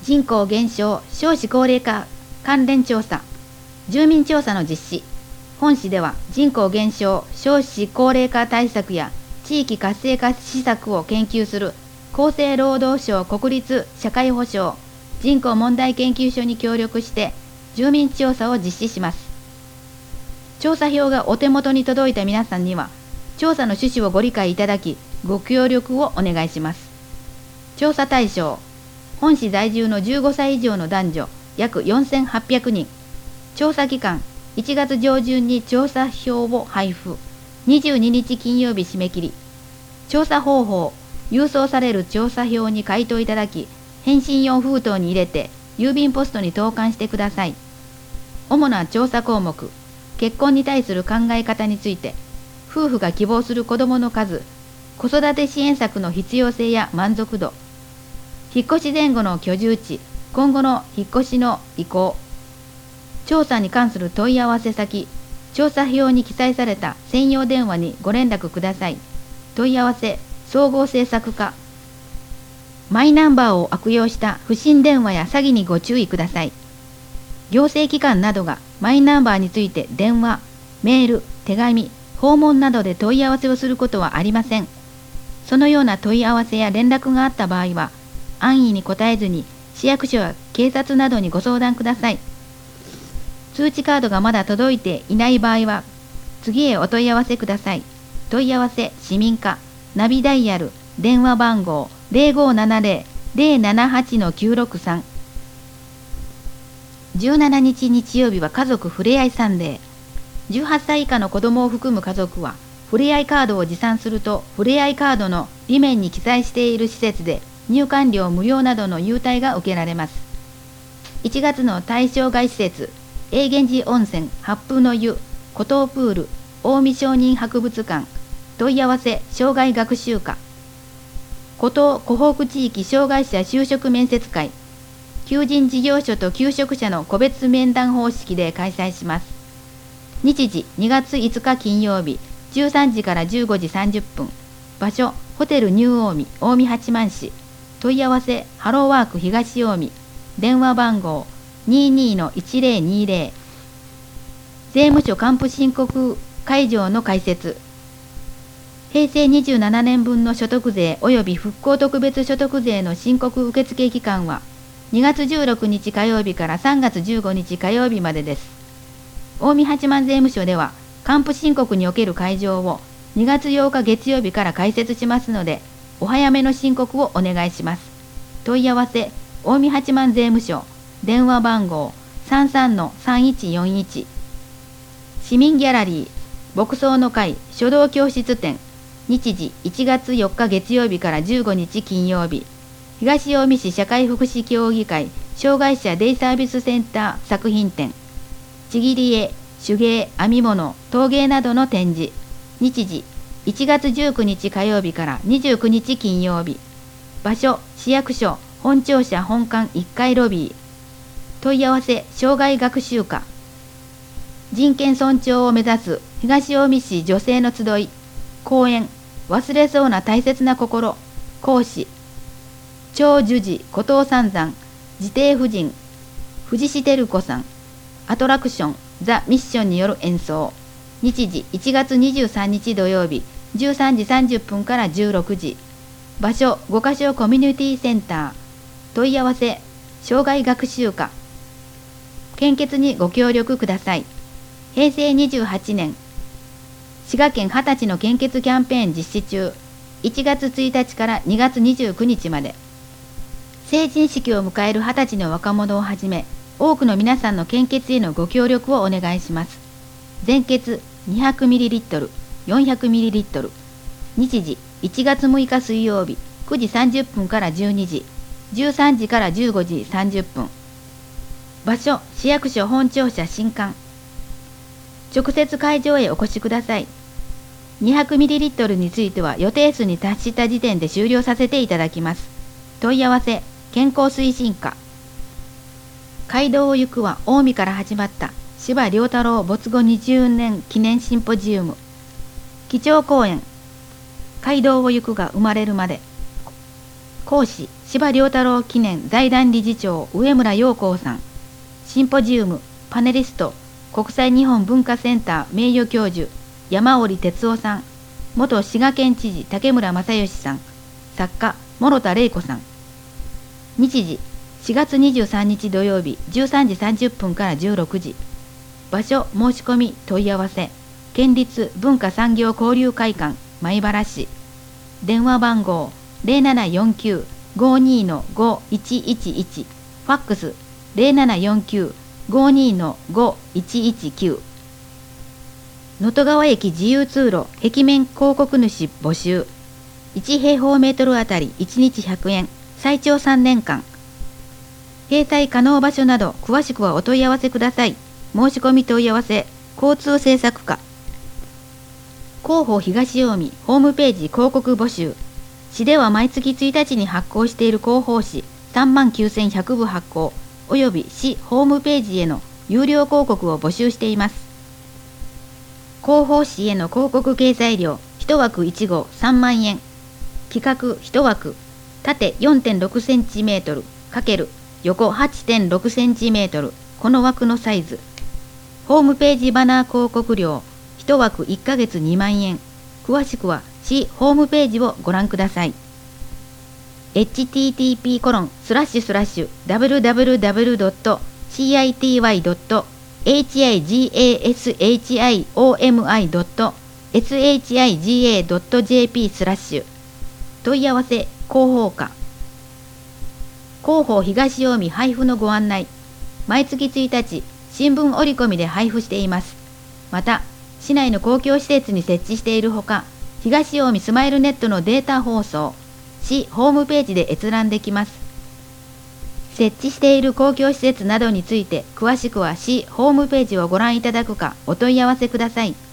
人口減少、少子高齢化関連調査、住民調査の実施。本市では人口減少、少子高齢化対策や地域活性化施策を研究する厚生労働省国立社会保障人口問題研究所に協力して住民調査を実施します。調査票がお手元に届いた皆さんには、調査の趣旨をご理解いただき、ご協力をお願いします。調査対象、本市在住の15歳以上の男女約4800人。調査期間、1月上旬に調査票を配布。22日金曜日締め切り。調査方法、郵送される調査票に回答いただき、返信用封筒に入れて郵便ポストに投函してください。主な調査項目、結婚に対する考え方について、夫婦が希望する子どもの数、子育て支援策の必要性や満足度、引っ越し前後の居住地、今後の引っ越しの意向、調査に関する問い合わせ先、調査票に記載された専用電話にご連絡ください。問い合わせ、総合政策課。マイナンバーを悪用した不審電話や詐欺にご注意ください。行政機関などがマイナンバーについて電話、メール、手紙、訪問などで問い合わせをすることはありません。そのような問い合わせや連絡があった場合は、安易に答えずに市役所や警察などにご相談ください。通知カードがまだ届いていない場合は、次へお問い合わせください。問い合わせ市民課、ナビダイヤル、電話番号 0570-078-963。17日日曜日は家族ふれあいサンデー。18歳以下の子供を含む家族は、ふれあいカードを持参すると、ふれあいカードの裏面に記載している施設で入館料無料などの優待が受けられます。1月の対象外施設、永源寺温泉、八風の湯、湖東プール、近江商人博物館、問い合わせ、障害学習課、湖東湖北地域障害者就職面接会、求人事業所と求職者の個別面談方式で開催します。日時2月5日金曜日、13時から15時30分。場所、ホテルニュー近江、近江八幡市。問い合わせ、ハローワーク東近江。電話番号、22-1020。税務署還付申告会場の開設。平成27年分の所得税及び復興特別所得税の申告受付期間は2月16日火曜日から3月15日火曜日までです。近江八幡税務署では還付申告における会場を2月8日月曜日から開設しますので、お早めの申告をお願いします。問い合わせ、近江八幡税務署。電話番号 33-3141。市民ギャラリー、牧草の会書道教室展。日時1月4日月曜日から15日金曜日。東近江市社会福祉協議会障害者デイサービスセンター作品展。ちぎり絵、手芸、編み物、陶芸などの展示。日時1月19日火曜日から29日金曜日。場所、市役所本庁舎本館1階ロビー。問い合わせ、障害学習課。人権尊重を目指す東近江市女性の集い。講演、忘れそうな大切な心。講師、長寿寺後藤三山、自邸婦人、藤志照子さん。アトラクション、ザ・ミッションによる演奏。日時1月23日土曜日、13時30分から16時。場所、五箇所コミュニティセンター。問い合わせ、障害学習課。献血にご協力ください。平成28年、滋賀県20歳の献血キャンペーン実施中。1月1日から2月29日まで。成人式を迎える20歳の若者をはじめ、多くの皆さんの献血へのご協力をお願いします。全血 200ml、400ml。日時1月6日水曜日、9時30分から12時、13時から15時30分。場所、市役所本庁舎新館。直接会場へお越しください。200ml については予定数に達した時点で終了させていただきます。問い合わせ、健康推進課。街道を行くは近江から始まった司馬遼太郎没後20年記念シンポジウム。基調講演、街道を行くが生まれるまで。 講師、司馬遼太郎記念財団理事長上村陽光さん。シンポジウム、パネリスト、国際日本文化センター名誉教授、山織哲夫さん。元滋賀県知事竹村正義さん。作家、諸田玲子さん。日時、4月23日土曜日13時30分から16時。場所申し込み問い合わせ、県立文化産業交流会館米原市。電話番号0749-52-5111、ファックス0749-52-5119。能登川駅自由通路壁面広告主募集。1平方メートルあたり1日100円、最長3年間。掲載可能場所など詳しくはお問い合わせください。申し込み問い合わせ、交通政策課。広報東近江ホームページ広告募集。市では毎月1日に発行している広報誌39,100部発行、および市ホームページへの有料広告を募集しています。広報誌への広告掲載料1枠1号3万円。企画1枠、縦 4.6cm ×横 8.6cm、この枠のサイズ。ホームページバナー広告料1枠1ヶ月2万円。詳しくは市ホームページをご覧ください。http://www.city.highishiomi.shiga.jp/ 問い合わせ広報課。広報東近江配布のご案内。毎月1日、新聞折り込みで配布しています。また、市内の公共施設に設置しているほか、東近江スマイルネットのデータ放送、市ホームページで閲覧できます。設置している公共施設などについて詳しくは市ホームページをご覧いただくかお問い合わせください。